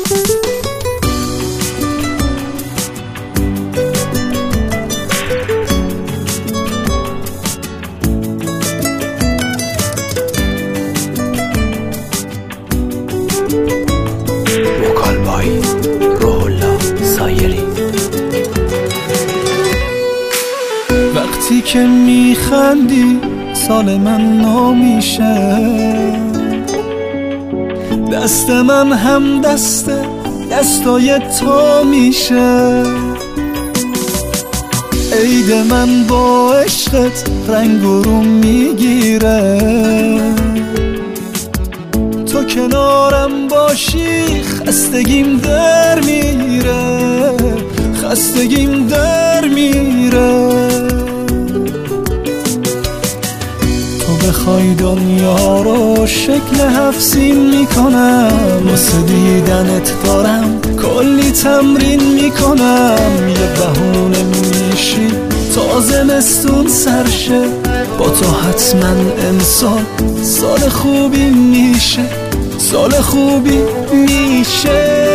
وقتی که میخندی سال من نمیشه، دست من هم دستای تو میشه. عید من با عشقت رنگ رو میگیره، تو کنارم باشی خستگیم در میره، خستگیم در میره. تو بخوای دنیا رو شکل 7 سین میکنم، واسه دیدنت دارم کلی تمرین میکنم. یه بهونه میشی تا زمستون سرشه، با تو حتما امسال سال خوبی میشه، سال خوبی میشه.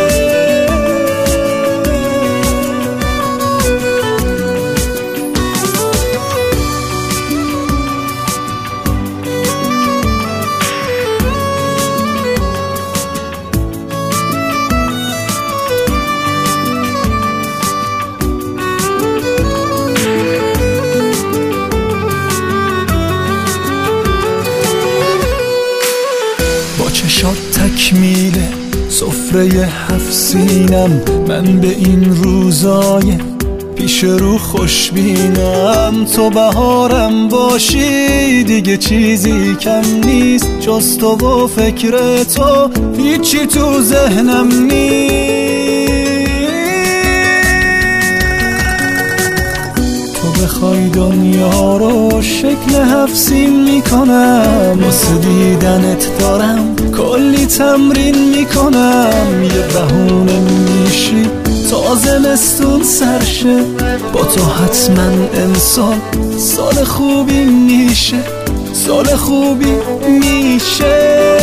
چشات تکمیله سفره 7 سینم، من به این روزای پیش رو خوشبینم. تو بهارم باشی دیگه چیزی کم نیست، جز تو و فکر تو هیچی تو ذهنم نیست. تو بخوای دنیا رو شکل 7 سین میکنم، واسه دیدنت دارم کلی تمرین میکنم. یه بهونه میشی تا زمستون سرشه، با تو حتما امسال سال خوبی میشه، سال خوبی میشه.